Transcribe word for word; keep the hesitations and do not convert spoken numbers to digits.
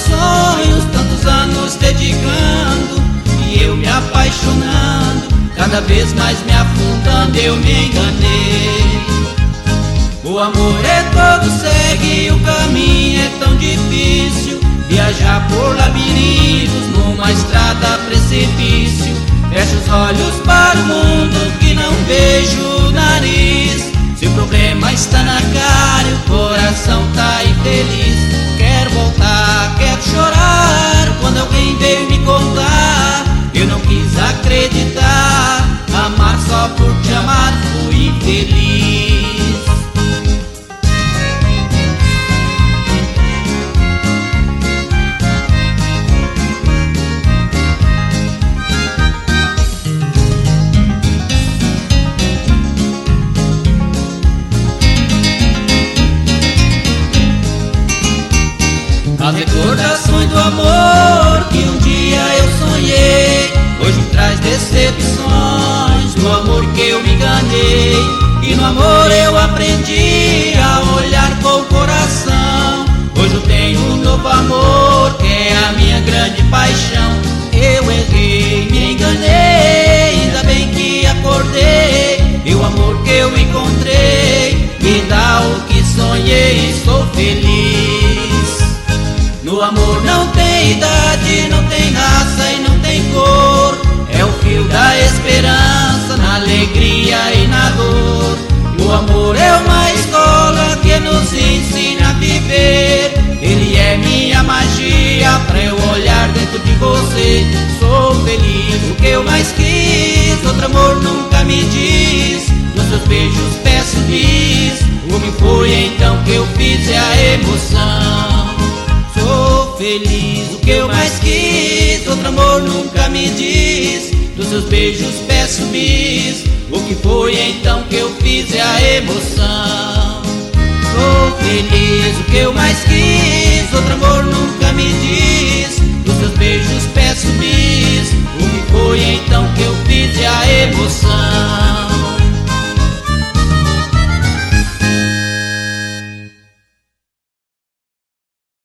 sonhos, tantos anos dedicando, e eu me apaixonando, cada vez mais me afundando, eu me enganei. O amor é todo segue, o caminho é tão difícil, viajar por labirintos, numa estrada precipício. Fecho os olhos para o mundo que não vejo o nariz. Se o problema está na cara e o coração tá infeliz, quero voltar, quero chorar, quando alguém veio me contar, eu não quis acreditar, amar só por te amar, fui infeliz. As recordações do amor que um dia eu sonhei, hoje me traz decepções do amor que eu me enganei. E no amor eu aprendi a olhar com o coração, hoje eu tenho um novo amor que é a minha grande paixão. Eu errei, me enganei, ainda bem que acordei, e o amor que eu encontrei me dá o que sonhei, estou feliz. No amor não tem idade, não tem raça e não tem cor, é o fio da esperança na alegria e na dor. O amor é uma escola que nos ensina a viver, ele é minha magia pra eu olhar dentro de você. Sou feliz, o que eu mais quis, outro amor nunca me diz, nos seus beijos peço bis, o que foi então que eu fiz é a emoção. Sou feliz, o que eu mais quis, outro amor nunca me diz, dos seus beijos peço bis, o que foi então que eu fiz é a emoção. Sou feliz, o que eu mais quis, outro amor nunca me diz, dos seus beijos peço bis, o que foi então que eu fiz é